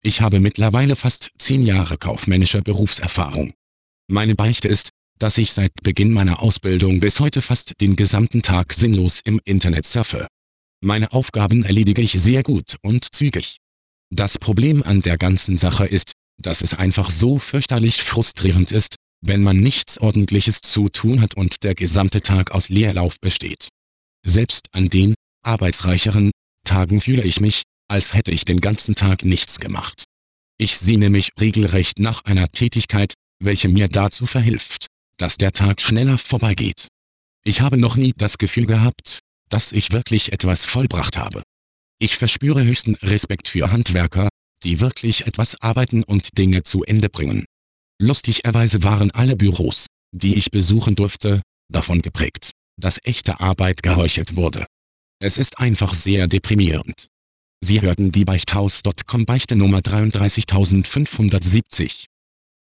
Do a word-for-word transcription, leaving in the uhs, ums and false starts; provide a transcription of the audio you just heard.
Ich habe mittlerweile fast zehn Jahre kaufmännische Berufserfahrung. Meine Beichte ist, dass ich seit Beginn meiner Ausbildung bis heute fast den gesamten Tag sinnlos im Internet surfe. Meine Aufgaben erledige ich sehr gut und zügig. Das Problem an der ganzen Sache ist, dass es einfach so fürchterlich frustrierend ist, wenn man nichts Ordentliches zu tun hat und der gesamte Tag aus Leerlauf besteht. Selbst an den arbeitsreicheren Tagen fühle ich mich, als hätte ich den ganzen Tag nichts gemacht. Ich sehne mich regelrecht nach einer Tätigkeit, welche mir dazu verhilft, dass der Tag schneller vorbeigeht. Ich habe noch nie das Gefühl gehabt, dass ich wirklich etwas vollbracht habe. Ich verspüre höchsten Respekt für Handwerker, die wirklich etwas arbeiten und Dinge zu Ende bringen. Lustigerweise waren alle Büros, die ich besuchen durfte, davon geprägt, dass echte Arbeit geheuchelt wurde. Es ist einfach sehr deprimierend. Sie hörten die Beichthaus Punkt com Beichte Nummer dreiunddreißigtausendfünfhundertsiebzig.